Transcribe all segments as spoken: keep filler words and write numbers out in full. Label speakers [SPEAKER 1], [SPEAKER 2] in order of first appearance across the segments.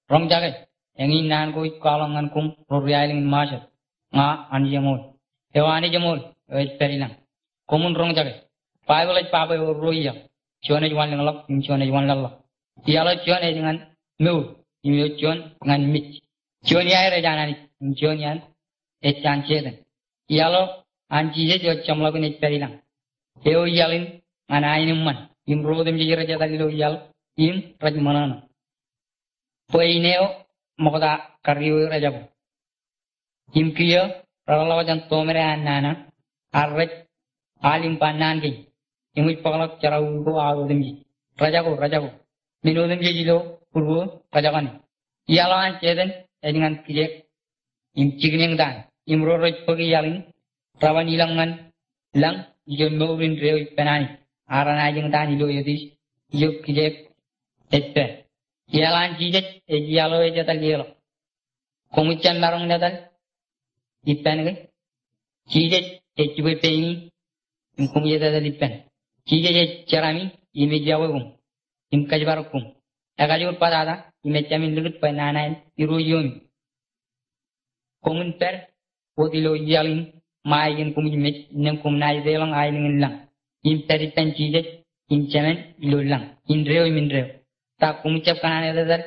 [SPEAKER 1] rong jaga yang inan ko ikalangan kum rorialing masuk nga ani jamul hewani jamul e perilang komun rong jaga Bible papa roya chone jwan lang lak chone jwan lang lak yalo chone dengan mu imi chon ngan mit chone ya re janani chone yan e chancheden yalo anji je jo chamla ko ne perilang heo yalin anainum man im rodem je ra jada lo yal im rajmanana poineo mokoda kariyo rajabu im kiyo ralawajan tomere anana arraj alim panan ge imu pagalak carau go agodem ji rajago rajago minodem je jilo purwo rajakani yalan ceden dengan kiye im cigneng dan im roroj pagi yalin rawan ilangan lang yon maurin rewi penani arana jeng dan ilo yodis yok kiye ette yalan jijet e yalo e jatal yelo komuchan marong nadal ipan ge jijet e jube peini im komuye dadal ipan jijet e jarami ime jawagum im kajbarakum agajur padada ime chamin lugut pananain iru yomi komun per odilo yalin mayin kum ime nem kum nay delang ailin lang im teri pen jijet im chamen ilulang in reo min reo ta kumicap kanane dadal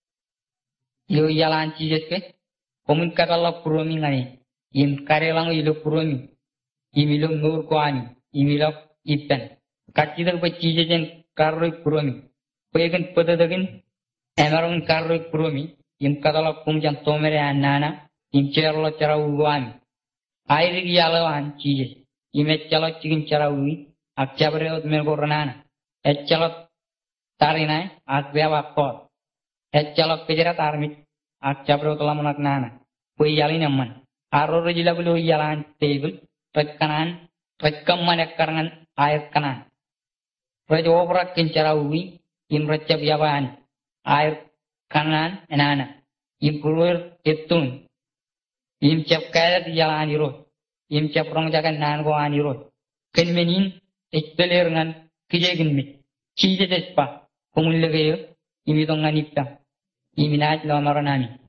[SPEAKER 1] yo yalan jijet ke komun kakala puromi ngani im karelang ilo puromi imilo nur ko ani imilo ipen kachidak ba jijejen karroi puromi pegan pedadagin emarong karroi puromi im kakala kumjan tomere anana im cerlo cara uwami airi yalo an jijet ime calo cikin cara uwi ak cabre od men koranana et calo tarinai ak bewa kot et calo pejara tarmit ak cabre otla monak nana poi yalin amman arro jila bulo yalan tebul rekkanan rekkam manek karangan air kanan rejo obrak kincara uwi im recap yawan air kanan enana im purur etun im cap kayat yalan iro im cap rong jagan nan go aniro ken menin ekteler ngan kijegin mit chije despa kumul legeyo imi dongan ipta imi naj lo maranani